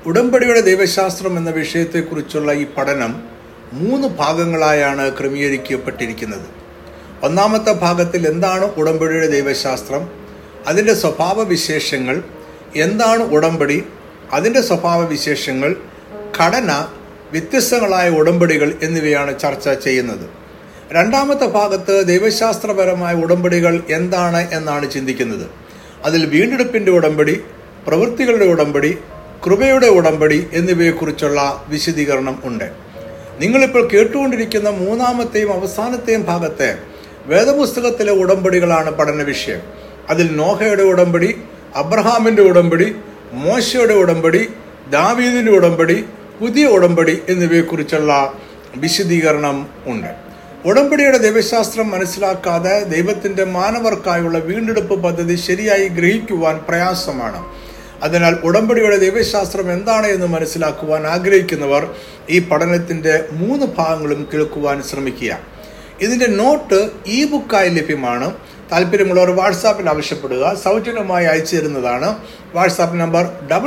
ഉടമ്പടിയുടെ ദൈവശാസ്ത്രം എന്ന വിഷയത്തെക്കുറിച്ചുള്ള ഈ പഠനം 3 ഭാഗങ്ങളായാണ് ക്രമീകരിക്കപ്പെട്ടിരിക്കുന്നത്. ഒന്നാമത്തെ ഭാഗത്തിൽ എന്താണ് ഉടമ്പടിയുടെ ദൈവശാസ്ത്രം, അതിൻ്റെ സ്വഭാവവിശേഷങ്ങൾ, എന്താണ് ഉടമ്പടി, അതിൻ്റെ സ്വഭാവവിശേഷങ്ങൾ, ഘടന, വ്യത്യസ്തങ്ങളായ ഉടമ്പടികൾ എന്നിവയാണ് ചർച്ച ചെയ്യുന്നത്. രണ്ടാമത്തെ ഭാഗത്ത് ദൈവശാസ്ത്രപരമായ ഉടമ്പടികൾ എന്താണ് എന്നാണ് ചിന്തിക്കുന്നത്. അതിൽ വീണ്ടെടുപ്പിൻ്റെ ഉടമ്പടി, പ്രവൃത്തികളുടെ ഉടമ്പടി, കൃപയുടെ ഉടമ്പടി എന്നിവയെക്കുറിച്ചുള്ള വിശദീകരണം ഉണ്ട്. നിങ്ങളിപ്പോൾ കേട്ടുകൊണ്ടിരിക്കുന്ന മൂന്നാമത്തെയും അവസാനത്തെയും ഭാഗത്തെ വേദപുസ്തകത്തിലെ ഉടമ്പടികളാണ് പഠന വിഷയം. അതിൽ നോഹയുടെ ഉടമ്പടി, അബ്രഹാമിൻ്റെ ഉടമ്പടി, മോശയുടെ ഉടമ്പടി, ദാവീദിൻ്റെ ഉടമ്പടി, പുതിയ ഉടമ്പടി എന്നിവയെക്കുറിച്ചുള്ള വിശദീകരണം ഉണ്ട്. ഉടമ്പടിയുടെ ദൈവശാസ്ത്രം മനസ്സിലാക്കാതെ ദൈവത്തിൻ്റെ മാനവർക്കായുള്ള വീണ്ടെടുപ്പ് പദ്ധതി ശരിയായി ഗ്രഹിക്കുവാൻ പ്രയാസമാണ്. അതിനാൽ ഉടമ്പടിയുടെ ദൈവശാസ്ത്രം എന്താണ് എന്ന് മനസ്സിലാക്കുവാൻ ആഗ്രഹിക്കുന്നവർ ഈ പഠനത്തിൻ്റെ 3 ഭാഗങ്ങളും കേൾക്കുവാൻ ശ്രമിക്കുക. ഇതിൻ്റെ നോട്ട് ഈ ബുക്കായി ലഭ്യമാണ്. താല്പര്യമുള്ളവർ വാട്സാപ്പിൽ ആവശ്യപ്പെടുക, സൗജന്യമായി അയച്ചു തരുന്നതാണ്. WhatsApp number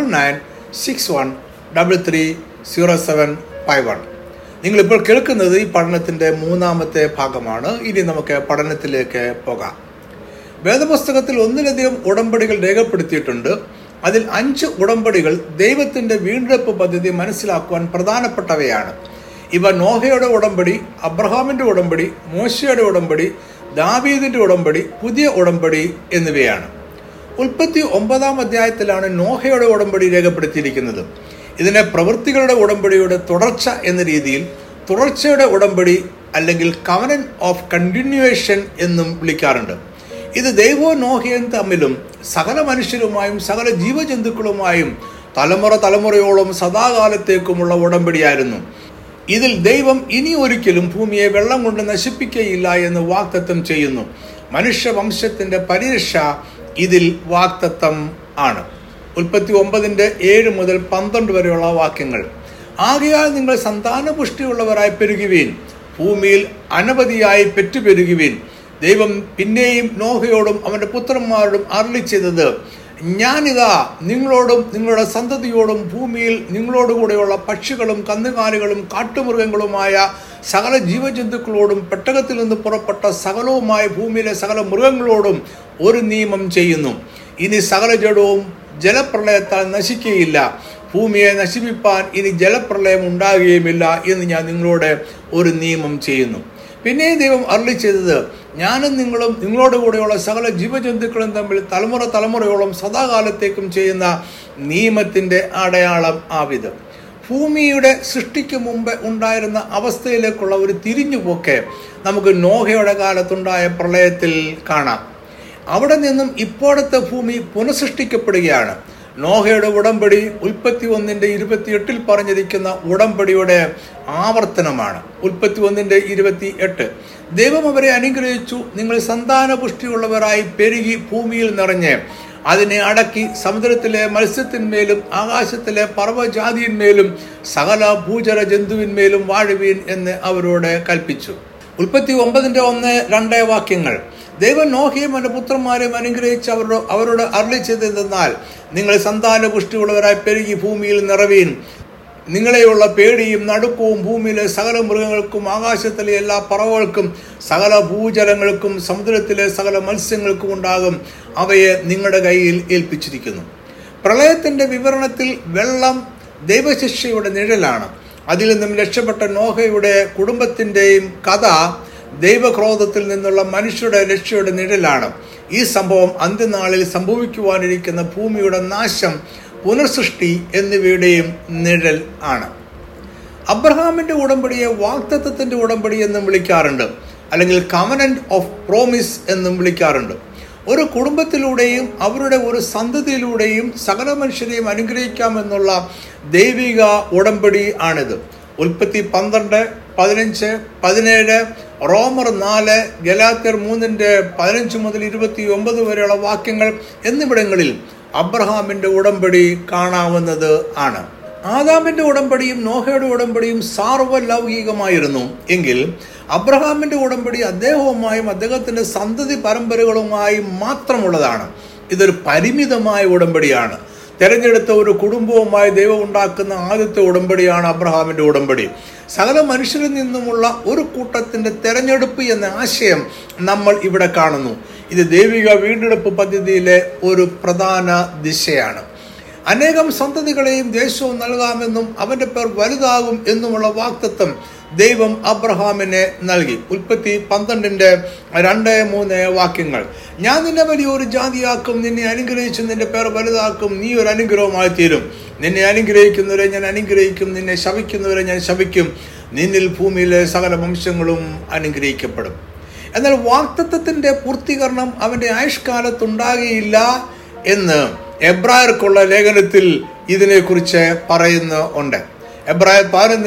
9961330751. നിങ്ങളിപ്പോൾ കേൾക്കുന്നത് ഈ പഠനത്തിൻ്റെ 3ാമത്തെ ഭാഗമാണ്. ഇനി നമുക്ക് പഠനത്തിലേക്ക് പോകാം. വേദപുസ്തകത്തിൽ 1ലധികം ഉടമ്പടികൾ രേഖപ്പെടുത്തിയിട്ടുണ്ട്. അതിൽ 5 ഉടമ്പടികൾ ദൈവത്തിൻ്റെ വീണ്ടെടുപ്പ് പദ്ധതി മനസ്സിലാക്കുവാൻ പ്രധാനപ്പെട്ടവയാണ്. ഇവ നോഹയുടെ ഉടമ്പടി, അബ്രഹാമിൻ്റെ ഉടമ്പടി, മോശയുടെ ഉടമ്പടി, ദാവീദിൻ്റെ ഉടമ്പടി, പുതിയ ഉടമ്പടി എന്നിവയാണ്. ഉൽപ്പത്തി 9-ാം അധ്യായത്തിലാണ് നോഹയുടെ ഉടമ്പടി രേഖപ്പെടുത്തിയിരിക്കുന്നത്. ഇതിനെ പ്രവൃത്തികളുടെ ഉടമ്പടിയുടെ തുടർച്ച എന്ന രീതിയിൽ തുടർച്ചയുടെ ഉടമ്പടി അല്ലെങ്കിൽ കവനന്റ് ഓഫ് കണ്ടിന്യൂവേഷൻ എന്നും വിളിക്കാറുണ്ട്. ഇത് ദൈവവും നോഹയും തമ്മിലും സകല മനുഷ്യരുമായും സകല ജീവജന്തുക്കളുമായും തലമുറയോളം സദാകാലത്തേക്കുമുള്ള ഉടമ്പടിയായിരുന്നു. ഇതിൽ ദൈവം ഇനി ഒരിക്കലും ഭൂമിയെ വെള്ളം കൊണ്ട് നശിപ്പിക്കുകയില്ല എന്ന് വാഗ്ദത്തം ചെയ്യുന്നു. മനുഷ്യവംശത്തിന്റെ പരിരക്ഷ ഇതിൽ വാഗ്ദത്തം ആണ്. ഉൽപ്പത്തി 9:7 മുതൽ 12 വരെയുള്ള വാക്യങ്ങൾ. ആകയാൽ നിങ്ങൾ സന്താനപുഷ്ടിയുള്ളവരായി പെരുകുവീൻ, ഭൂമിയിൽ അനവധിയായി പെറ്റുപെരുകുവീൻ. ദൈവം പിന്നെയും നോഹയോടും അവൻ്റെ പുത്രന്മാരോടും അരുളി ചെയ്തത്, ഞാനിതാ നിങ്ങളോടും നിങ്ങളുടെ സന്തതിയോടും ഭൂമിയിൽ നിങ്ങളോടുകൂടെയുള്ള പക്ഷികളും കന്നുകാലികളും കാട്ടുമൃഗങ്ങളുമായ സകല ജീവജന്തുക്കളോടും പെട്ടകത്തിൽ നിന്ന് പുറപ്പെട്ട സകലവുമായ ഭൂമിയിലെ സകല മൃഗങ്ങളോടും ഒരു നിയമം ചെയ്യുന്നു. ഇനി സകല ജഡവും ജലപ്രളയത്താൽ നശിക്കുകയില്ല, ഭൂമിയെ നശിപ്പിപ്പാൻ ഇനി ജലപ്രളയം ഉണ്ടാകുകയുമില്ല എന്ന് ഞാൻ നിങ്ങളോട് ഒരു നിയമം ചെയ്യുന്നു. പിന്നെയും ദൈവം അരുളി ചെയ്തത്, ഞാനും നിങ്ങളും നിങ്ങളോട് കൂടെയുള്ള സകല ജീവജന്തുക്കളും തമ്മിൽ തലമുറയോളം സദാകാലത്തേക്കും ചെയ്യുന്ന നിയമത്തിൻ്റെ അടയാളം ആവിത്. ഭൂമിയുടെ സൃഷ്ടിക്ക് മുമ്പ് ഉണ്ടായിരുന്ന അവസ്ഥയിലേക്കുള്ള ഒരു തിരിഞ്ഞുപോക്ക് നമുക്ക് നോഹയുടെ കാലത്തുണ്ടായ പ്രളയത്തിൽ കാണാം. അവിടെ നിന്നും ഇപ്പോഴത്തെ ഭൂമി പുനഃസൃഷ്ടിക്കപ്പെടുകയാണ്. നോഹയുടെ ഉടമ്പടി ഉൽപ്പത്തി 1:28 പറഞ്ഞിരിക്കുന്ന ഉടമ്പടിയുടെ ആവർത്തനമാണ്. ഉൽപ്പത്തി 1:28 ദൈവം അവരെ അനുഗ്രഹിച്ചു, നിങ്ങൾ സന്താനപുഷ്ടിയുള്ളവരായി പെരുകി ഭൂമിയിൽ നിറഞ്ഞ് അതിനെ അടക്കി സമുദ്രത്തിലെ മത്സ്യത്തിന്മേലും ആകാശത്തിലെ പർവ്വജാതിന്മേലും സകല ഭൂചര ജന്തുവിന്മേലും വാഴുവീൻ എന്ന് അവരോട് കൽപ്പിച്ചു. ഉൽപ്പത്തി 9:1-2 വാക്യങ്ങൾ. ദൈവം നോഹയും അവൻ്റെ പുത്രന്മാരെയും അനുഗ്രഹിച്ച് അവരോട് അരുളി ചെയ്തതെന്നാൽ, നിങ്ങൾ സന്താനപുഷ്ടിയുള്ളവരായി പെരുകി ഭൂമിയിൽ നിറവീൻ. നിങ്ങളെയുള്ള പേടിയും നടുക്കവും ഭൂമിയിലെ സകല മൃഗങ്ങൾക്കും ആകാശത്തിലെ എല്ലാ പറവകൾക്കും സകല ഭൂജലങ്ങൾക്കും സമുദ്രത്തിലെ സകല മത്സ്യങ്ങൾക്കും ഉണ്ടാകും. അവയെ നിങ്ങളുടെ കയ്യിൽ ഏൽപ്പിച്ചിരിക്കുന്നു. പ്രളയത്തിൻ്റെ വിവരണത്തിൽ വെള്ളം ദൈവശിക്ഷയുടെ നിഴലാണ്. അതിൽ നിന്നും രക്ഷപ്പെട്ട നോഹയുടെ കുടുംബത്തിൻ്റെയും കഥ ദൈവക്രോധത്തിൽ നിന്നുള്ള മനുഷ്യരുടെ രക്ഷയുടെ നിഴലാണ്. ഈ സംഭവം അന്ത്യനാളിൽ സംഭവിക്കുവാനിരിക്കുന്ന ഭൂമിയുടെ നാശം, പുനർസൃഷ്ടി എന്നിവയുടെയും നിഴൽ ആണ്. അബ്രഹാമിൻ്റെ ഉടമ്പടിയെ വാഗ്ദത്തത്തിൻ്റെ ഉടമ്പടി എന്നും വിളിക്കാറുണ്ട്, അല്ലെങ്കിൽ കവനന്റ് ഓഫ് പ്രോമിസ് എന്നും വിളിക്കാറുണ്ട്. ഒരു കുടുംബത്തിലൂടെയും അവരുടെ ഒരു സന്തതിയിലൂടെയും സകല മനുഷ്യരെയും അനുഗ്രഹിക്കാമെന്നുള്ള ദൈവിക ഉടമ്പടി ആണിത്. ഉൽപ്പത്തി 12:15-17, റോമർ 4, ഗലാത്യർ 3:15 മുതൽ 29 വരെയുള്ള വാക്യങ്ങൾ എന്നിവിടങ്ങളിൽ അബ്രഹാമിൻ്റെ ഉടമ്പടി കാണാവുന്നത് ആണ്. ആദാമിൻ്റെ ഉടമ്പടിയും നോഹയുടെ ഉടമ്പടിയും സാർവലൗകികമായിരുന്നു എങ്കിൽ അബ്രഹാമിൻ്റെ ഉടമ്പടി അദ്ദേഹവുമായും അദ്ദേഹത്തിൻ്റെ സന്തതി പരമ്പരകളുമായും മാത്രമുള്ളതാണ്. ഇതൊരു പരിമിതമായ ഉടമ്പടിയാണ്. തെരഞ്ഞെടുത്ത ഒരു കുടുംബവുമായി ദൈവം ഉണ്ടാക്കുന്ന ആദ്യത്തെ ഉടമ്പടിയാണ് അബ്രഹാമിന്റെ ഉടമ്പടി. സകല മനുഷ്യരിൽ നിന്നുമുള്ള ഒരു കൂട്ടത്തിന്റെ തെരഞ്ഞെടുപ്പ് എന്ന ആശയം നമ്മൾ ഇവിടെ കാണുന്നു. ഇത് ദൈവിക വീണ്ടെടുപ്പ് പദ്ധതിയിലെ ഒരു പ്രധാന ദിശയാണ്. അനേകം സന്തതികളെയും ദേശവും നൽകാമെന്നും അവന്റെ പേർ വലുതാകും എന്നുമുള്ള വാഗ്ദത്തം ദൈവം അബ്രഹാമിനെ നൽകി. ഉൽപ്പത്തി 12:2-3 വാക്യങ്ങൾ. ഞാൻ നിന്നെ വലിയൊരു ജാതിയാക്കും, നിന്നെ അനുഗ്രഹിച്ച് നിന്റെ പേർ വലുതാക്കും, നീ ഒരു അനുഗ്രഹമായി തീരും. നിന്നെ അനുഗ്രഹിക്കുന്നവരെ ഞാൻ അനുഗ്രഹിക്കും, നിന്നെ ശപിക്കുന്നവരെ ഞാൻ ശപിക്കും, നിന്നിൽ ഭൂമിയിലെ സകല വംശങ്ങളും അനുഗ്രഹിക്കപ്പെടും. എന്നാൽ വാഗ്ദത്തത്തിന്റെ പൂർത്തീകരണം അവന്റെ ആയുഷ്കാലത്തുണ്ടാകുകയില്ല എന്ന് എബ്രായർക്കുള്ള ലേഖനത്തിൽ ഇതിനെക്കുറിച്ച് പറയുന്നുണ്ട്. എബ്രായർ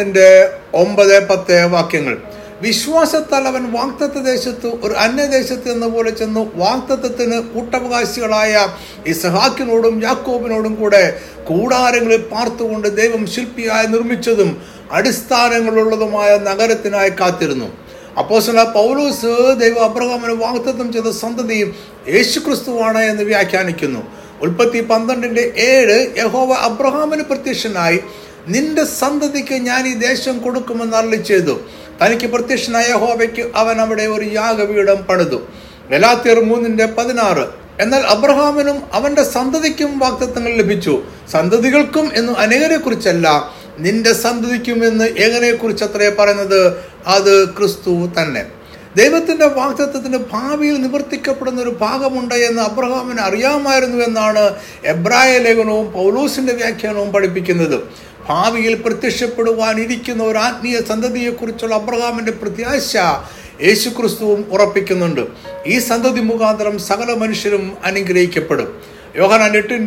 11:9-10 വാക്യങ്ങൾ. വിശ്വാസത്താൽ അവൻ വാഗ്ദത്ത ദേശത്ത് ഒരു അന്യദേശത്ത് എന്ന പോലെ ചെന്നു വാഗ്ദത്തത്തിന് കൂട്ടവകാശികളായ ഇസ്ഹാക്കിനോടും യാക്കോബിനോടും കൂടെ കൂടാരങ്ങളിൽ പാർത്തുകൊണ്ട് ദൈവം ശില്പിയായി നിർമ്മിച്ചതും അടിസ്ഥാനങ്ങളുള്ളതുമായ നഗരത്തിനായി കാത്തിരുന്നു. അപ്പോസ്തലനായ പൗലോസ് ദൈവം അബ്രഹാമിന് വാഗ്ദത്തം ചെയ്ത സന്തതി യേശുക്രിസ്തുവാണ് എന്ന് വ്യാഖ്യാനിക്കുന്നു. ഉൽപ്പത്തി 12:7 യഹോവ അബ്രഹാമിന് പ്രത്യക്ഷനായി നിന്റെ സന്തതിക്ക് ഞാൻ ഈ ദേശം കൊടുക്കുമെന്ന് അരുളി ചെയ്തു. തനിക്ക് പ്രത്യക്ഷനായ യഹോവയ്ക്ക് അവൻ അവിടെ ഒരു യാഗപീഠം പണിതു. ഗലാത്യർ 3:16 എന്നാൽ അബ്രഹാമിനും അവന്റെ സന്തതിക്കും വാഗ്ദത്തങ്ങൾ ലഭിച്ചു. സന്തതികൾക്കും എന്ന് അനേകരെ കുറിച്ചല്ല, നിന്റെ സന്തതിക്കും എന്ന് ഏകനെ കുറിച്ച് അത്രേ പറയുന്നത്, അത് ക്രിസ്തു തന്നെ. ദൈവത്തിന്റെ വാഗ്ദത്തത്തിന് ഭാവിയിൽ നിവർത്തിക്കപ്പെടുന്ന ഒരു ഭാഗമുണ്ട് എന്ന് അബ്രഹാമിന് അറിയാമായിരുന്നു എന്നാണ് എബ്രായ ലേഖനവും പൗലോസിന്റെ വ്യാഖ്യാനവും പഠിപ്പിക്കുന്നത്. ഭാവിയിൽ പ്രത്യക്ഷപ്പെടുവാനിരിക്കുന്ന ഒരു ആത്മീയ സന്തതിയെക്കുറിച്ചുള്ള അബ്രഹാമിന്റെ പ്രത്യാശ യേശുക്രിസ്തുവും ഉറപ്പിക്കുന്നുണ്ട്. ഈ സന്തതി മുഖാന്തരം സകല മനുഷ്യരും അനുഗ്രഹിക്കപ്പെടും. യോഹന്നാൻ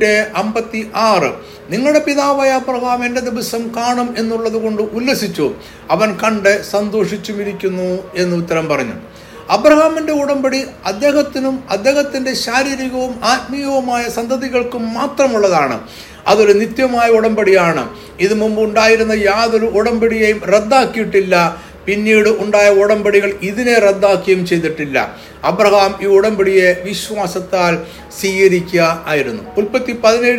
8:56 നിങ്ങളുടെ പിതാവായ അബ്രഹാം എൻ്റെ ദിവസം കാണും എന്നുള്ളത് കൊണ്ട് ഉല്ലസിച്ചു, അവൻ കണ്ട് സന്തോഷിച്ചുമിരിക്കുന്നു എന്ന് ഉത്തരം പറഞ്ഞു. അബ്രഹാമിന്റെ ഉടമ്പടി അദ്ദേഹത്തിനും അദ്ദേഹത്തിന്റെ ശാരീരികവും ആത്മീയവുമായ സന്തതികൾക്കും മാത്രമുള്ളതാണ്. അതൊരു നിത്യമായ ഉടമ്പടിയാണ്. ഇത് മുമ്പ് ഉണ്ടായിരുന്ന യാതൊരു ഉടമ്പടിയെയും റദ്ദാക്കിയിട്ടില്ല. പിന്നീട് ഉണ്ടായ ഉടമ്പടികൾ ഇതിനെ റദ്ദാക്കുകയും ചെയ്തിട്ടില്ല. അബ്രഹാം ഈ ഉടമ്പടിയെ വിശ്വാസത്താൽ സ്വീകരിക്കുക ആയിരുന്നു. ഉൽപ്പത്തി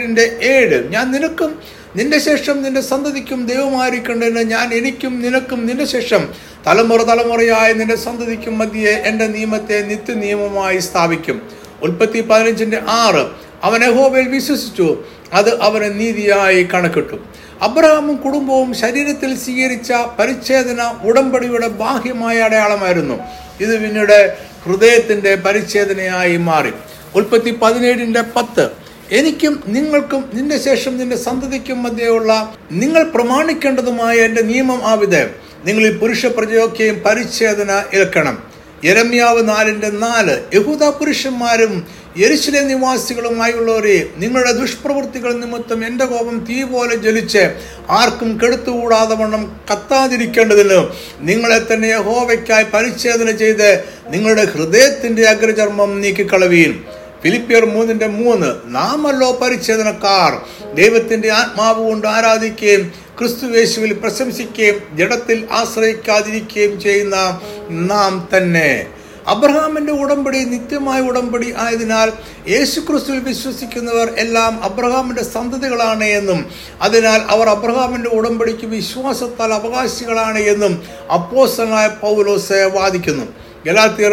17:7 ഞാൻ നിനക്കും നിന്റെ ശേഷം നിന്റെ സന്തതിക്കും ദൈവമായിരിക്കേണ്ടതിന് ഞാൻ എനിക്കും നിനക്കും നിന്റെ ശേഷം തലമുറ തലമുറയായ നിന്റെ സന്തതിക്കും മധ്യേ എൻ്റെ നിയമത്തെ നിത്യനിയമമായി സ്ഥാപിക്കും. ഉൽപ്പത്തി 15:6 അവൻ യഹോവയിൽ വിശ്വസിച്ചു, അത് അവന് നീതിയായി കണക്കിട്ടു. അബ്രഹാമും കുടുംബവും ശരീരത്തിൽ സ്വീകരിച്ച പരിച്ഛേദന ഉടമ്പടിയുടെ ബാഹ്യമായ അടയാളമായിരുന്നു. ഇത് പിന്നീട് ഹൃദയത്തിന്റെ പരിച്ഛേദനയായി മാറി. ഉൽപ്പത്തി 17:10 എനിക്കും നിങ്ങൾക്കും നിന്റെ ശേഷം നിന്റെ സന്തതിക്കും മധ്യയുള്ള നിങ്ങൾ പ്രമാണിക്കേണ്ടതുമായ എൻ്റെ നിയമം ആവിത്, നിങ്ങളിൽ പുരുഷ പ്രജയൊക്കെയും പരിച്ഛേദന ഏൽക്കണം. യെരമ്യാവ് 4:4 യഹൂദ പുരുഷന്മാരും യെരുശലേം നിവാസികളുമായുള്ളവരെ, നിങ്ങളുടെ ദുഷ്പ്രവൃത്തികൾ നിമിത്തം എൻ്റെ കോപം തീ പോലെ ജ്വലിച്ച് ആർക്കും കെടുത്തുകൂടാതെ വണ്ണം കത്താതിരിക്കേണ്ടതിന് നിങ്ങളെ തന്നെ യഹോവയ്ക്കായി പരിച്ഛേദന ചെയ്ത് നിങ്ങളുടെ ഹൃദയത്തിന്റെ അഗ്രചർമ്മം നീക്കിക്കളവീൻ. ഫിലിപ്പിയർ 3:3 നാമല്ലോ പരിച്ഛേദനക്കാർ, ദൈവത്തിന്റെ ആത്മാവ് കൊണ്ട് ആരാധിക്കുകയും ക്രിസ്തുയേശുവിൽ പ്രശംസിക്കുകയും ജഡത്തിൽ ആശ്രയിക്കാതിരിക്കുകയും ചെയ്യുന്ന നാം തന്നെ. അബ്രഹാമിന്റെ ഉടമ്പടി നിത്യമായ ഉടമ്പടി ആയതിനാൽ യേശുക്രിസ്തുവിൽ വിശ്വസിക്കുന്നവർ എല്ലാം അബ്രഹാമിന്റെ സന്തതികളാണ് എന്നും അതിനാൽ അവർ അബ്രഹാമിന്റെ ഉടമ്പടിക്ക് വിശ്വാസത്താൽ അവകാശികളാണ് എന്നും അപ്പോസ്തലനായ പൗലോസ് വാദിക്കുന്നു. ഗലാത്യർ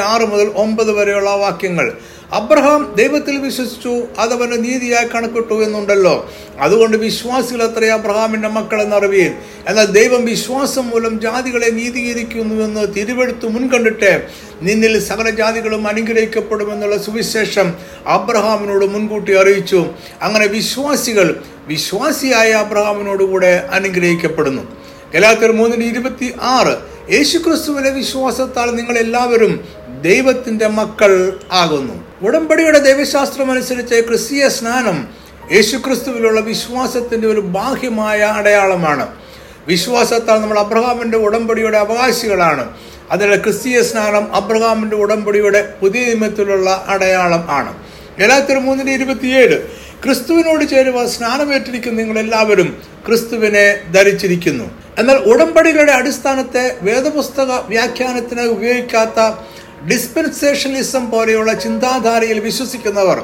3:6-9 വരെയുള്ള വാക്യങ്ങൾ. അബ്രഹാം ദൈവത്തിൽ വിശ്വസിച്ചു, അതവന് നീതിയായി കണക്കിട്ടു എന്നുണ്ടല്ലോ. അതുകൊണ്ട് വിശ്വാസികൾ അത്രേ അബ്രഹാമിന്റെ മക്കൾ എന്നറിവീൻ. എന്നാൽ ദൈവം വിശ്വാസം മൂലം ജാതികളെ നീതീകരിക്കുന്നുവെന്ന് തിരുവെടുത്ത് മുൻകണ്ടിട്ട് നിന്നിൽ സകല ജാതികളും അനുഗ്രഹിക്കപ്പെടുമെന്നുള്ള സുവിശേഷം അബ്രഹാമിനോട് മുൻകൂട്ടി അറിയിച്ചു. അങ്ങനെ വിശ്വാസികൾ വിശ്വാസിയായ അബ്രഹാമിനോടുകൂടെ അനുഗ്രഹിക്കപ്പെടുന്നു. ഗലാത്യർ 3:26 യേശുക്രിസ്തുവിലെ വിശ്വാസത്താൽ നിങ്ങൾ എല്ലാവരും ദൈവത്തിന്റെ മക്കൾ ആകുന്നു. ഉടമ്പടിയുടെ ദൈവശാസ്ത്രം അനുസരിച്ച് ക്രിസ്തീയ സ്നാനം യേശുക്രിസ്തുവിലുള്ള വിശ്വാസത്തിന്റെ ഒരു ബാഹ്യമായ അടയാളമാണ്. വിശ്വാസത്താൽ നമ്മൾ അബ്രഹാമിന്റെ ഉടമ്പടിയുടെ അവകാശികളാണ്. അതിനാൽ ക്രിസ്തീയ സ്നാനം അബ്രഹാമിന്റെ ഉടമ്പടിയുടെ പുതിയ നിയമത്തിലുള്ള അടയാളം ആണ്. ഗലാത്യർ 3:27 ക്രിസ്തുവിനോട് ചേരുവ സ്നാനമേറ്റിരിക്കുന്ന നിങ്ങൾ എല്ലാവരും ക്രിസ്തുവിനെ ധരിച്ചിരിക്കുന്നു. എന്നാൽ ഉടമ്പടികളുടെ അടിസ്ഥാനത്തെ വേദപുസ്തക വ്യാഖ്യാനത്തിന് ഉപയോഗിക്കാത്ത ഡിസ്പെൻസേഷനിസം പോലെയുള്ള ചിന്താധാരയിൽ വിശ്വസിക്കുന്നവർ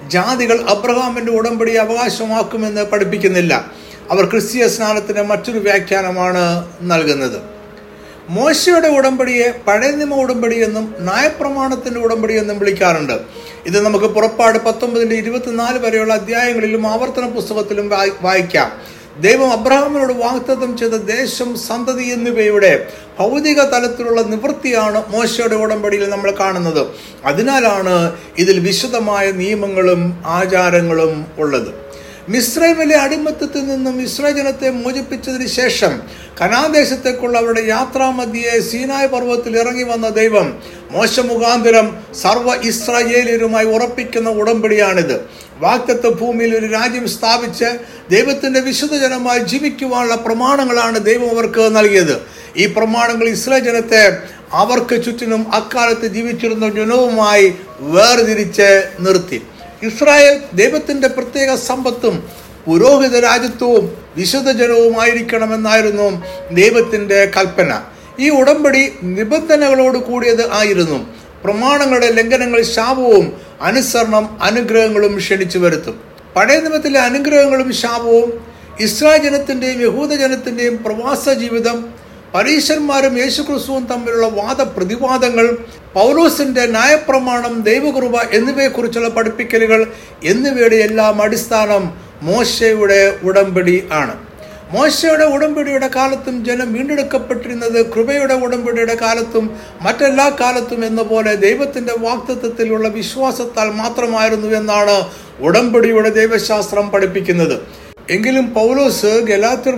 ജാതികൾ അബ്രഹാമിന്റെ ഉടമ്പടി അവകാശമാക്കുമെന്ന് പഠിപ്പിക്കുന്നില്ല. അവർ ക്രിസ്തീയ സ്നാനത്തിന് മറ്റൊരു വ്യാഖ്യാനമാണ് നൽകുന്നത്. മോശയുടെ ഉടമ്പടിയെ പഴയ നിയമ ഉടമ്പടി എന്നും ന്യായപ്രമാണത്തിന്റെ ഉടമ്പടി എന്നും വിളിക്കാറുണ്ട്. ഇത് നമുക്ക് പുറപ്പാട് 19-24 വരെയുള്ള അധ്യായങ്ങളിലും ആവർത്തന പുസ്തകത്തിലും വായിക്കാം. ദൈവം അബ്രഹാമിനോട് വാഗ്ദത്തം ചെയ്ത ദേശം, സന്തതി എന്നിവയുടെ ഭൗതിക തലത്തിലുള്ള നിവൃത്തിയാണ് മോശയുടെ ഉടമ്പടിയിൽ നമ്മൾ കാണുന്നത്. അതിനാലാണ് ഇതിൽ വിശദമായ നിയമങ്ങളും ആചാരങ്ങളും ഉള്ളത്. മിസ്രൈമിലെ അടിമത്തത്തിൽ നിന്നും ഇസ്രായേൽ ജനത്തെ മോചിപ്പിച്ചതിന് ശേഷം കനാൻദേശത്തേക്കുള്ള അവരുടെ യാത്രാമധ്യേ സീനായ് പർവ്വതത്തിൽ ഇറങ്ങി വന്ന ദൈവം മോശ മുഖാന്തരം സർവ്വ ഇസ്രായേലിയരുമായി ഉറപ്പിക്കുന്ന ഉടമ്പടിയാണിത്. വാഗ്ദത്ത ഭൂമിയിൽ ഒരു രാജ്യം സ്ഥാപിച്ച് ദൈവത്തിന്റെ വിശുദ്ധ ജനമായി ജീവിക്കുവാനുള്ള പ്രമാണങ്ങളാണ് ദൈവം അവർക്ക് നൽകിയത്. ഈ പ്രമാണങ്ങൾ ഇസ്രായേൽ ജനത്തെ അവർക്ക് ചുറ്റിനും അക്കാലത്ത് ജീവിച്ചിരുന്ന ജനവുമായി വേർതിരിച്ച് നിർത്തി. ഇസ്രായേൽ ദൈവത്തിന്റെ പ്രത്യേക സമ്പത്തും പുരോഹിത രാജ്യത്വവും വിശുദ്ധ ജനവുമായിരിക്കണമെന്നായിരുന്നു ദൈവത്തിന്റെ കൽപ്പന. ഈ ഉടമ്പടി നിബന്ധനകളോട് കൂടിയത് ആയിരുന്നു. പ്രമാണങ്ങളുടെ ലംഘനങ്ങൾ ശാപവും അനുസരണം അനുഗ്രഹങ്ങളും ക്ഷണിച്ചു വരുത്തും. പഴയ നിയമത്തിലെ അനുഗ്രഹങ്ങളും ശാപവും ഇസ്രായേൽ ജനത്തിന്റെയും യഹൂദ ജനത്തിന്റെയും പ്രവാസ ജീവിതം, പരീശന്മാരും യേശുക്രിസ്തുവും തമ്മിലുള്ള വാദപ്രതിവാദങ്ങൾ, പൗലോസിന്റെ ന്യായപ്രമാണം, ദൈവകൃപ എന്നിവയെക്കുറിച്ചുള്ള പഠിപ്പിക്കലുകൾ എന്നിവയുടെ എല്ലാം അടിസ്ഥാനം മോശയുടെ ഉടമ്പടി ആണ്. മോശയുടെ ഉടമ്പടിയുടെ കാലത്തും ജനം വീണ്ടെടുക്കപ്പെട്ടിരുന്നത് കൃപയുടെ ഉടമ്പടിയുടെ കാലത്തും മറ്റെല്ലാ കാലത്തും എന്ന പോലെ ദൈവത്തിന്റെ വാഗ്ദത്തത്തിലുള്ള വിശ്വാസത്താൽ മാത്രമായിരുന്നു എന്നാണ് ഉടമ്പടിയുടെ ദൈവശാസ്ത്രം പഠിപ്പിക്കുന്നത്. എങ്കിലും പൗലോസ് ഗലാത്യർ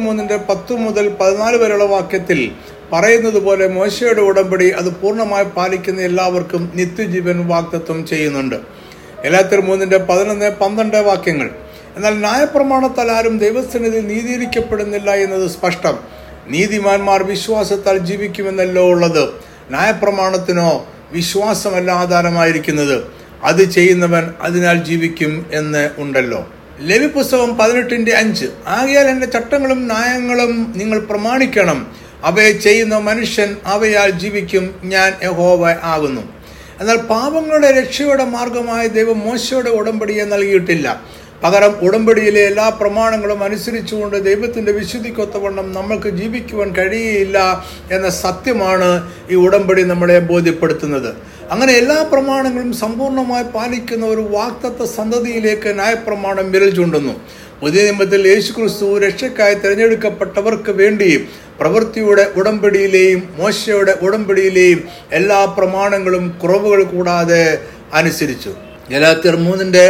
3:10-14 വരെയുള്ള വാക്യത്തിൽ പറയുന്നത് പോലെ മോശയുടെ ഉടമ്പടി അത് പൂർണ്ണമായി പാലിക്കുന്ന എല്ലാവർക്കും നിത്യജീവൻ വാഗ്ദത്തം ചെയ്യുന്നുണ്ട്. ഗലാത്യർ 3:11-12 വാക്യങ്ങൾ. എന്നാൽ ന്യായപ്രമാണത്താൽ ആരും ദൈവസന്നിധിയിൽ നീതീകരിക്കപ്പെടുന്നില്ല എന്നത് സ്പഷ്ടം. നീതിമാന്മാർ വിശ്വാസത്താൽ ജീവിക്കുമെന്നല്ലോ ഉള്ളത്. ന്യായപ്രമാണത്തിനോ വിശ്വാസമല്ല ആധാരമായിരിക്കുന്നത്, അത് ചെയ്യുന്നവൻ അതിനാൽ ജീവിക്കും എന്ന് ഉണ്ടല്ലോ. ലേവ്യ പുസ്തകം 18:5. ആകയാൽ എൻ്റെ ചട്ടങ്ങളും ന്യായങ്ങളും നിങ്ങൾ പ്രമാണിക്കണം, അവയെ ചെയ്യുന്ന മനുഷ്യൻ അവയാൽ ജീവിക്കും, ഞാൻ യഹോവ ആകുന്നു. എന്നാൽ പാപങ്ങളുടെ രക്ഷയുടെ മാർഗമായ ദൈവം മോശയുടെ ഉടമ്പടിയെ നൽകിയിട്ടില്ല. പകരം ഉടമ്പടിയിലെ എല്ലാ പ്രമാണങ്ങളും അനുസരിച്ചുകൊണ്ട് ദൈവത്തിന്റെ വിശുദ്ധിക്കൊത്തവണ്ണം നമ്മൾക്ക് ജീവിക്കുവാൻ കഴിയില്ല എന്ന സത്യമാണ് ഈ ഉടമ്പടി നമ്മളെ ബോധ്യപ്പെടുത്തുന്നത്. അങ്ങനെ എല്ലാ പ്രമാണങ്ങളും സമ്പൂർണ്ണമായി പാലിക്കുന്ന ഒരു വാഗ്ദത്ത സന്തതിയിലേക്ക് ന്യായപ്രമാണം വിരൽ ചൂണ്ടുന്നു. പുതിയ നിയമത്തിൽ യേശുക്രിസ്തു രക്ഷയ്ക്കായി തിരഞ്ഞെടുക്കപ്പെട്ടവർക്ക് വേണ്ടി പ്രവൃത്തിയുടെ ഉടമ്പടിയിലെയും മോശയുടെ ഉടമ്പടിയിലെയും എല്ലാ പ്രമാണങ്ങളും കുറവുകൾ കൂടാതെ അനുസരിച്ചു. ഗലാത്യർ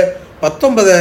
3:19,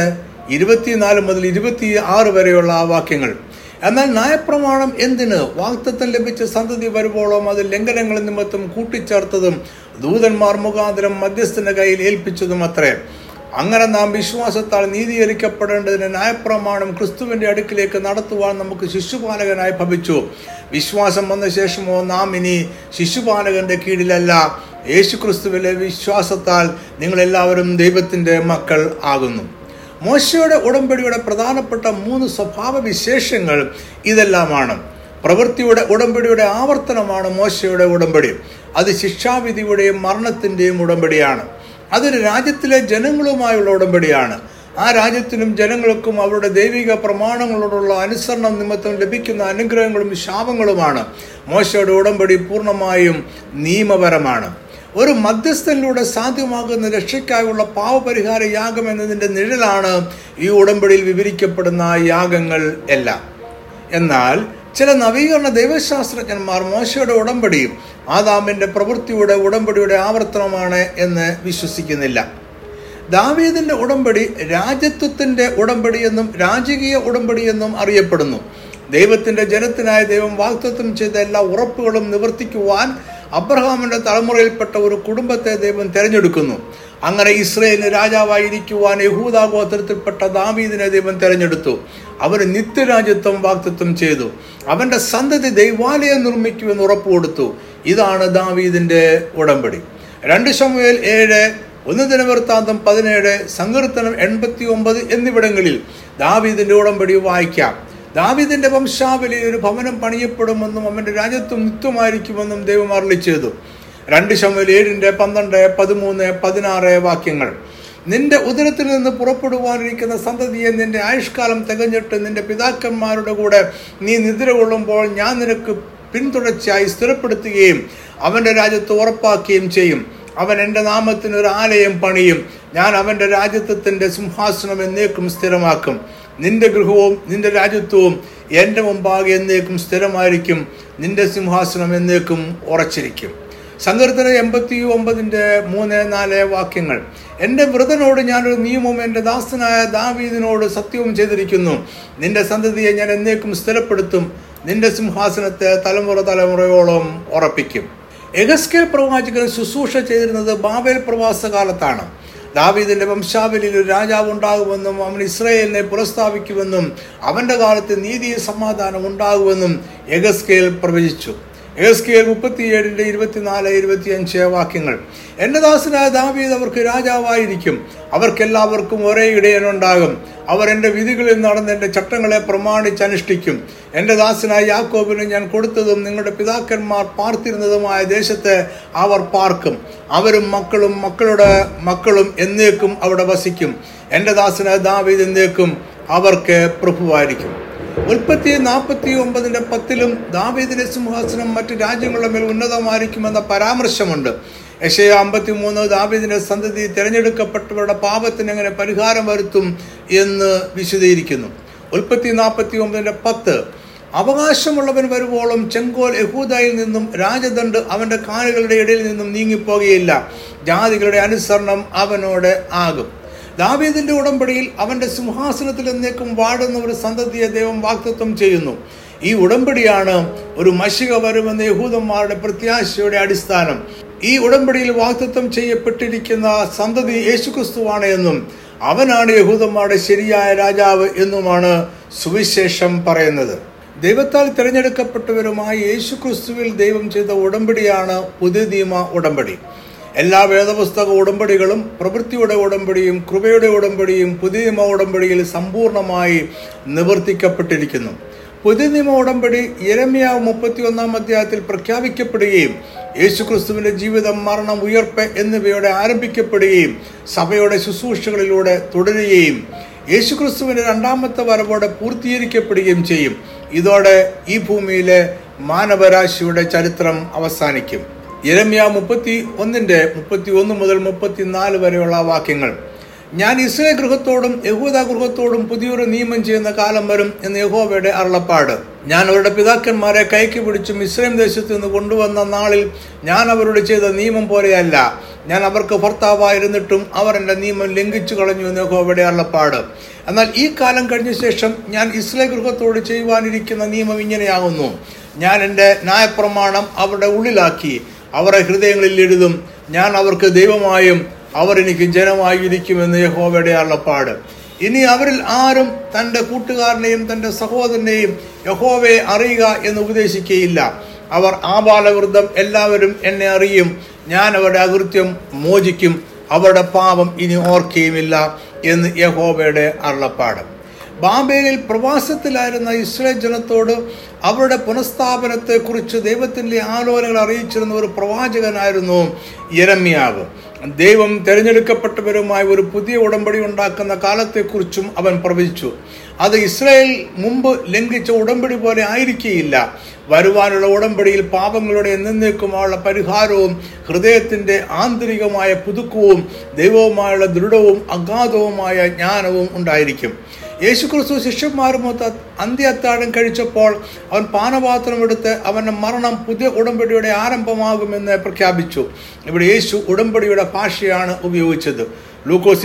24 മുതൽ 26 വരെയുള്ള ആ വാക്യങ്ങൾ. എന്നാൽ ന്യായപ്രമാണം എന്തിന്? വാഗ്ദത്തം ലഭിച്ച സന്തതി വരുവോളം അത് ലംഘനങ്ങൾ നിമിത്തം കൂട്ടിച്ചേർത്തതും ദൂതന്മാർ മുഖാന്തരം മധ്യസ്ഥന്റെ കയ്യിൽ ഏൽപ്പിച്ചതും അത്രേ. അങ്ങനെ നാം വിശ്വാസത്താൽ നീതീകരിക്കപ്പെടേണ്ടതിന് ന്യായപ്രമാണം ക്രിസ്തുവിന്റെ അടുക്കിലേക്ക് നടത്തുവാൻ നമുക്ക് ശിശുപാലകനായി ഭവിച്ചു. വിശ്വാസം വന്ന ശേഷമോ നാം ഇനി ശിശുപാലകന്റെ കീഴിലല്ല, യേശുക്രിസ്തുവിലെ വിശ്വാസത്താൽ നിങ്ങളെല്ലാവരും ദൈവത്തിന്റെ മക്കൾ ആകുന്നു. മോശയുടെ ഉടമ്പടിയുടെ പ്രധാനപ്പെട്ട 3 സ്വഭാവ വിശേഷങ്ങൾ ഇതെല്ലാമാണ്. പ്രവൃത്തിയുടെ ഉടമ്പടിയുടെ ആവർത്തനമാണ് മോശയുടെ ഉടമ്പടി. അത് ശിക്ഷാവിധിയുടെയും മരണത്തിന്റെയും ഉടമ്പടിയാണ്. അതൊരു രാജ്യത്തിലെ ജനങ്ങളുമായുള്ള ഉടമ്പടിയാണ്. ആ രാജ്യത്തിനും ജനങ്ങൾക്കും അവരുടെ ദൈവിക പ്രമാണങ്ങളോടുള്ള അനുസരണം നിമിത്തം ലഭിക്കുന്ന അനുഗ്രഹങ്ങളും ശാപങ്ങളുമാണ്. മോശയുടെ ഉടമ്പടി പൂർണ്ണമായും നിയമപരമാണ്. ഒരു മധ്യസ്ഥനിലൂടെ സാധ്യമാകുന്ന രക്ഷയ്ക്കായുള്ള പാവപരിഹാര യാഗം എന്നതിൻ്റെ നിഴലാണ് ഈ ഉടമ്പടിയിൽ വിവരിക്കപ്പെടുന്ന യാഗങ്ങൾ എല്ലാം. എന്നാൽ ചില നവീകരണ ദൈവശാസ്ത്രജ്ഞന്മാർ മോശയുടെ ഉടമ്പടി ആദാമിന്റെ പ്രവൃത്തിയുടെ ഉടമ്പടിയുടെ ആവർത്തനമാണ് എന്ന് വിശ്വസിക്കുന്നില്ല. ദാവീദിന്റെ ഉടമ്പടി രാജത്വത്തിന്റെ ഉടമ്പടി എന്നും രാജകീയ ഉടമ്പടി എന്നും അറിയപ്പെടുന്നു. ദൈവത്തിന്റെ ജനത്തിനായി ദൈവം വാഗ്ദത്തം ചെയ്ത എല്ലാ ഉറപ്പുകളും നിവർത്തിക്കുവാൻ അബ്രഹാമിന്റെ തലമുറയിൽപ്പെട്ട ഒരു കുടുംബത്തെ ദൈവം തെരഞ്ഞെടുക്കുന്നു. അങ്ങനെ ഇസ്രായേലിന് രാജാവായിരിക്കുവാൻ യഹൂദാ ഗോത്രത്തിൽപ്പെട്ട ദാവീദിനെ ദൈവം തെരഞ്ഞെടുത്തു. അവന് നിത്യരാജ്യത്വം വാഗ്ദത്തം ചെയ്തു. അവന്റെ സന്തതി ദൈവാലയം നിർമ്മിക്കുമെന്ന് ഉറപ്പ് കൊടുത്തു. ഇതാണ് ദാവീദിന്റെ ഉടമ്പടി. 2 ശമൂവേൽ 7, 1 ദിനവൃത്താന്തം 17, സങ്കീർത്തനം 89 എന്നിവിടങ്ങളിൽ ദാവീദിന്റെ ഉടമ്പടി വായിക്കാം. ദാവീദിന്റെ വംശാവലിയിൽ ഒരു ഭവനം പണിയപ്പെടുമെന്നും അവന്റെ രാജ്യത്വം നിത്യമായിരിക്കുമെന്നും ദൈവം അരുളി ചെയ്തു. 2 ശമൂവേൽ 7:12, 13, 16 വാക്യങ്ങൾ. നിന്റെ ഉദരത്തിൽ നിന്ന് പുറപ്പെടുവാനിരിക്കുന്ന സന്തതിയെ നിന്റെ ആയുഷ്കാലം തികഞ്ഞിട്ട് നിന്റെ പിതാക്കന്മാരുടെ കൂടെ നീ നിദ്ര കൊള്ളുമ്പോൾ ഞാൻ നിനക്ക് പിന്തുടർച്ചയായി സ്ഥിരപ്പെടുത്തുകയും അവൻ്റെ രാജ്യത്ത് ഉറപ്പാക്കുകയും ചെയ്യും. അവൻ എൻ്റെ നാമത്തിന് ഒരു ആലയം പണിയും. ഞാൻ അവൻ്റെ രാജ്യത്വത്തിൻ്റെ സിംഹാസനം എന്നേക്കും സ്ഥിരമാക്കും. നിന്റെ ഗൃഹവും നിന്റെ രാജ്യത്വവും എൻ്റെ മുമ്പാകെ എന്നേക്കും സ്ഥിരമായിരിക്കും. നിന്റെ സിംഹാസനം എന്നേക്കും ഉറച്ചിരിക്കും. സങ്കീർത്തനം 89:3-4 വാക്യങ്ങൾ. എൻ്റെ വൃതനോട് ഞാനൊരു നിയമവും എൻ്റെ ദാസനായ ദാവീദിനോട് സത്യവും ചെയ്തിരിക്കുന്നു. നിന്റെ സന്തതിയെ ഞാൻ എന്നേക്കും സ്ഥിരപ്പെടുത്തും. നിന്റെ സിംഹാസനത്തെ തലമുറ തലമുറയോളം ഉറപ്പിക്കും. യെഹെസ്കേൽ പ്രവാചകൻ ശുശ്രൂഷ ചെയ്തിരുന്നത് ബാബേൽ പ്രവാസകാലത്താണ്. ദാവീദിന്റെ വംശാവലിയിൽ ഒരു രാജാവ് ഉണ്ടാകുമെന്നും അവൻ ഇസ്രായേലിനെ പുനഃസ്ഥാപിക്കുമെന്നും അവന്റെ കാലത്ത് നീതിയും സമാധാനം ഉണ്ടാകുമെന്നും യെഹെസ്കേൽ പ്രവചിച്ചു. യെഹെസ്കേൽ 37:24-25 വാക്യങ്ങൾ. എൻ്റെ ദാസനായ ദാവീദ് അവർക്ക് രാജാവായിരിക്കും. അവർക്കെല്ലാവർക്കും ഒരേ ഇടയനുണ്ടാകും. അവർ എൻ്റെ വിധികളിൽ നടന്ന് എൻ്റെ ചട്ടങ്ങളെ പ്രമാണിച്ചനുഷ്ഠിക്കും. എൻ്റെ ദാസനായ യാക്കോബിന് ഞാൻ കൊടുത്തതും നിങ്ങളുടെ പിതാക്കന്മാർ പാർത്തിരുന്നതുമായ ദേശത്തെ അവർ പാർക്കും. അവരും മക്കളും മക്കളുടെ മക്കളും എന്നേക്കും അവിടെ വസിക്കും. എൻ്റെ ദാസനായ ദാവീദ് എന്നേക്കും അവർക്ക് പ്രഭുവായിരിക്കും. ഉൽപ്പത്തി 49:10 ദാവീദിന്റെ സിംഹാസനം മറ്റു രാജ്യങ്ങളുടെ മേൽ ഉന്നതമായിരിക്കുമെന്ന പരാമർശമുണ്ട്. യെശയ്യാ 53 ദാവീദിന്റെ സന്തതി തിരഞ്ഞെടുക്കപ്പെട്ടവരുടെ പാപത്തിന് എങ്ങനെ പരിഹാരം വരുത്തും എന്ന് വിശദീകരിക്കുന്നു. ഉൽപ്പത്തി 49:10 അവകാശമുള്ളവൻ വരുവോളം ചെങ്കോൽ യഹൂദയിൽ നിന്നും രാജദണ്ഡ് അവന്റെ കാലുകളുടെ ഇടയിൽ നിന്നും നീങ്ങിപ്പോകുകയില്ല. ജാതികളുടെ അനുസരണം അവനോട് ആകും. ദാവീദിന്റെ ഉടമ്പടിയിൽ അവന്റെ സിംഹാസനത്തിൽ എന്നേക്കും വാഴുന്ന ഒരു സന്തതിയെ ദൈവം വാഗ്ദത്തം ചെയ്യുന്നു. ഈ ഉടമ്പടിയാണ് ഒരു മശിക വരുമെന്ന യഹൂദന്മാരുടെ പ്രത്യാശയുടെ അടിസ്ഥാനം. ഈ ഉടമ്പടിയിൽ വാഗ്ദത്തം ചെയ്യപ്പെട്ടിരിക്കുന്ന സന്തതി യേശുക്രിസ്തുവാണ് എന്നും അവനാണ് യഹൂദന്മാരുടെ ശരിയായ രാജാവ് എന്നുമാണ് സുവിശേഷം പറയുന്നത്. ദൈവത്താൽ തിരഞ്ഞെടുക്കപ്പെട്ടവരുമായി യേശുക്രിസ്തുവിൽ ദൈവം ചെയ്ത ഉടമ്പടിയാണ് പുതിയ നിയമ ഉടമ്പടി. എല്ലാ വേദപുസ്തക ഉടമ്പടികളും പ്രവൃത്തിയുടെ ഉടമ്പടിയും കൃപയുടെ ഉടമ്പടിയും പുതിയ നിയമ ഉടമ്പടിയിൽ സമ്പൂർണമായി നിവർത്തിക്കപ്പെട്ടിരിക്കുന്നു. പുതിയ നിയമ ഉടമ്പടി യെരമ്യാവ് 31 പ്രഖ്യാപിക്കപ്പെടുകയും യേശുക്രിസ്തുവിന്റെ ജീവിതം, മരണം, ഉയർപ്പ് എന്നിവയോടെ ആരംഭിക്കപ്പെടുകയും സഭയുടെ ശുശ്രൂഷകളിലൂടെ തുടരുകയും യേശുക്രിസ്തുവിന്റെ രണ്ടാമത്തെ വരവോടെ പൂർത്തീകരിക്കപ്പെടുകയും ചെയ്യും. ഇതോടെ ഈ ഭൂമിയിലെ മാനവരാശിയുടെ ചരിത്രം അവസാനിക്കും. യെരമ്യാവ് 31:31-34 വരെയുള്ള വാക്യങ്ങൾ. ഞാൻ ഇസ്രായേൽ ഗൃഹത്തോടും യഹൂദ ഗൃഹത്തോടും പുതിയൊരു നിയമം ചെയ്യുന്ന കാലം വരും എന്ന് യഹോവയുടെ അരുളപ്പാട്. ഞാൻ അവരുടെ പിതാക്കന്മാരെ കൈക്ക് പിടിച്ചും ഇസ്രായേൽ ദേശത്ത് നിന്ന് കൊണ്ടുവന്ന നാളിൽ ഞാൻ അവരോട് ചെയ്ത നിയമം പോലെയല്ല. ഞാൻ അവർക്ക് ഭർത്താവായിരുന്നിട്ടും അവർ എൻ്റെ നിയമം ലംഘിച്ചു കളഞ്ഞു എന്ന് യഹോവയുടെ അരുളപ്പാട്. എന്നാൽ ഈ കാലം കഴിഞ്ഞ ശേഷം ഞാൻ ഇസ്രായേൽ ഗൃഹത്തോട് ചെയ്യുവാനിരിക്കുന്ന നിയമം ഇങ്ങനെയാകുന്നു. ഞാൻ എൻ്റെ ന്യായപ്രമാണം അവരുടെ ഉള്ളിലാക്കി അവരുടെ ഹൃദയങ്ങളിൽ എഴുതും. ഞാൻ അവർക്ക് ദൈവമായും അവർ എനിക്ക് ജനമായിരിക്കുമെന്ന് യഹോവയുടെ അരുളപ്പാട്. ഇനി അവരിൽ ആരും തൻ്റെ കൂട്ടുകാരനെയും തൻ്റെ സഹോദരനെയും യഹോവയെ അറിയുക എന്ന് ഉപദേശിക്കുകയില്ല. അവർ ആബാലവൃദ്ധം എല്ലാവരും എന്നെ അറിയും. ഞാൻ അവരുടെ അകൃത്യം മോചിക്കും. അവരുടെ പാപം ഇനി ഓർക്കുകയുമില്ല എന്ന് യഹോവയുടെ അരുളപ്പാട്. ബാബേലിൽ പ്രവാസത്തിലായിരുന്ന ഇസ്രായേൽ ജനത്തോട് അവരുടെ പുനഃസ്ഥാപനത്തെക്കുറിച്ച് ദൈവത്തിൻ്റെ ആലോചനകൾ അറിയിച്ചിരുന്ന ഒരു പ്രവാചകനായിരുന്നു യെരമ്യാവ്. ദൈവം തിരഞ്ഞെടുക്കപ്പെട്ടവരുമായി ഒരു പുതിയ ഉടമ്പടി ഉണ്ടാക്കുന്ന കാലത്തെക്കുറിച്ചും അവൻ പ്രവചിച്ചു. അത് ഇസ്രായേൽ മുമ്പ് ലംഘിച്ച ഉടമ്പടി പോലെ ആയിരിക്കുകയില്ല. വരുവാനുള്ള ഉടമ്പടിയിൽ പാപങ്ങളുടെ എന്നേക്കുമുള്ള പരിഹാരവും ഹൃദയത്തിൻ്റെ ആന്തരികമായ പുതുക്കവും ദൈവവുമായുള്ള ദൃഢവും അഗാധവുമായ ജ്ഞാനവും ഉണ്ടായിരിക്കും. യേശുക്രിസ്തു ശിഷ്യന്മാരുമൊത്ത് അന്ത്യ-അത്താഴം കഴിച്ചപ്പോൾ അവൻ പാനപാത്രം എടുത്ത് അവൻ്റെ മരണം പുതിയ ഉടമ്പടിയുടെ ആരംഭമാകുമെന്ന് പ്രഖ്യാപിച്ചു. ഇവിടെ യേശു ഉടമ്പടിയുടെ ഭാഷയാണ് ഉപയോഗിച്ചത്. ലൂക്കോസ്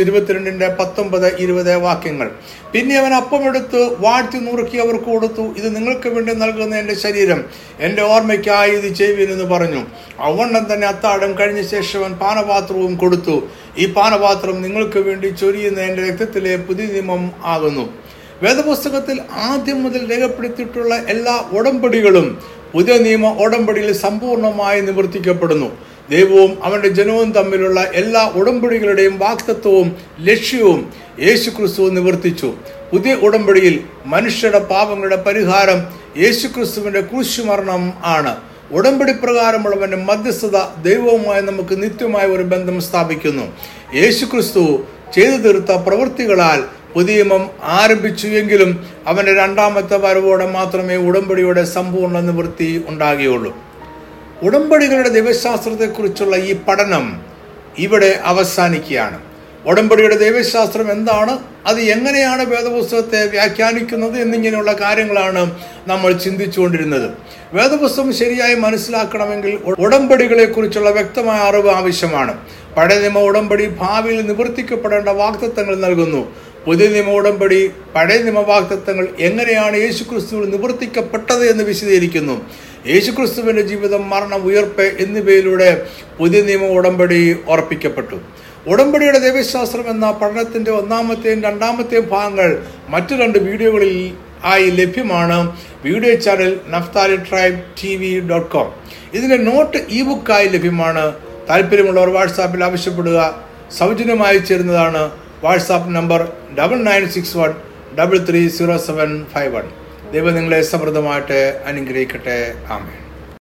22:19-20 വാക്യങ്ങൾ. പിന്നെ അവൻ അപ്പമെടുത്ത് വാഴ്ത്തി നുറുക്കി അവർക്ക് കൊടുത്തു. ഇത് നിങ്ങൾക്ക് വേണ്ടി നൽകുന്ന എൻ്റെ ശരീരം, എൻ്റെ ഓർമ്മയ്ക്കായി ഇത് ചെയ്യുവിനെന്ന് പറഞ്ഞു. അവണ്ണം തന്നെ അത്താഴം കഴിഞ്ഞ ശേഷം അവൻ പാനപാത്രവും കൊടുത്തു. ഈ പാനപാത്രം നിങ്ങൾക്ക് വേണ്ടി ചൊരിയുന്ന എൻ്റെ രക്തത്തിലെ പുതിയ നിയമം ആകുന്നു. വേദപുസ്തകത്തിൽ ആദ്യം മുതൽ രേഖപ്പെടുത്തിയിട്ടുള്ള എല്ലാ ഉടമ്പടികളും പുതിയ നിയമ ഉടമ്പടിയിൽ സമ്പൂർണമായി നിവർത്തിക്കപ്പെടുന്നു. ദൈവവും അവൻ്റെ ജനവും തമ്മിലുള്ള എല്ലാ ഉടമ്പടികളുടെയും വാഗ്ദത്തവും ലക്ഷ്യവും യേശുക്രിസ്തു നിവർത്തിച്ചു. പുതിയ ഉടമ്പടിയിൽ മനുഷ്യരുടെ പാപങ്ങളുടെ പരിഹാരം യേശുക്രിസ്തുവിൻ്റെ ക്രൂശുമരണം ആണ്. ഉടമ്പടി പ്രകാരമുള്ളവൻ്റെ മധ്യസ്ഥത ദൈവവുമായി നമുക്ക് നിത്യമായ ഒരു ബന്ധം സ്ഥാപിക്കുന്നു. യേശുക്രിസ്തു ചെയ്തു തീർത്ത പ്രവൃത്തികളാൽ പുതിയ നിയമം ആരംഭിച്ചുവെങ്കിലും അവന്റെ രണ്ടാമത്തെ വരവോടെ മാത്രമേ ഉടമ്പടിയുടെ സമ്പൂർണ്ണ നിവൃത്തി ഉണ്ടാകുകയുള്ളൂ. ഉടമ്പടികളുടെ ദൈവശാസ്ത്രത്തെക്കുറിച്ചുള്ള ഈ പഠനം ഇവിടെ അവസാനിക്കുകയാണ്. ഉടമ്പടിയുടെ ദൈവശാസ്ത്രം എന്താണ്, അത് എങ്ങനെയാണ് വേദപുസ്തകത്തെ വ്യാഖ്യാനിക്കുന്നത് എന്നിങ്ങനെയുള്ള കാര്യങ്ങളാണ് നമ്മൾ ചിന്തിച്ചുകൊണ്ടിരുന്നത്. വേദപുസ്തകം ശരിയായി മനസ്സിലാക്കണമെങ്കിൽ ഉടമ്പടികളെ കുറിച്ചുള്ള വ്യക്തമായ അറിവ് ആവശ്യമാണ്. പഴയ നിയമ ഉടമ്പടി ഭാവിയിൽ നിവർത്തിക്കപ്പെടേണ്ട വാഗ്ദത്തങ്ങൾ നൽകുന്നു. പുതിയ നിയമ ഉടമ്പടി പഴയ നിയമ വാഗ്ദത്തങ്ങൾ എങ്ങനെയാണ് യേശുക്രിസ്തുവിൽ നിവർത്തിക്കപ്പെട്ടത് എന്ന് വിശദീകരിക്കുന്നു. യേശുക്രിസ്തുവിന്റെ ജീവിതം, മരണം, ഉയർപ്പ് എന്നിവയിലൂടെ പുതിയ നിയമ ഉടമ്പടി ഉറപ്പിക്കപ്പെട്ടു. ഉടമ്പടിയുടെ ദൈവശാസ്ത്രം എന്ന പഠനത്തിന്റെ ഒന്നാമത്തെയും രണ്ടാമത്തെയും ഭാഗങ്ങൾ മറ്റു 2 വീഡിയോകളിൽ ആയി ലഭ്യമാണ്. Video channel naphtalitribe.tv.com. ഇതിന്റെ നോട്ട് ഇ-ബുക്കായി ലഭ്യമാണ്. താല്പര്യമുള്ളവർ വാട്സാപ്പിൽ ആവശ്യപ്പെടുക. സൗജന്യമായി ചേരുന്നതാണ്. WhatsApp number 9961330751. ദൈവം നിങ്ങളെ സമൃദ്ധമായിട്ട് അനുഗ്രഹിക്കട്ടെ. ആമേൻ.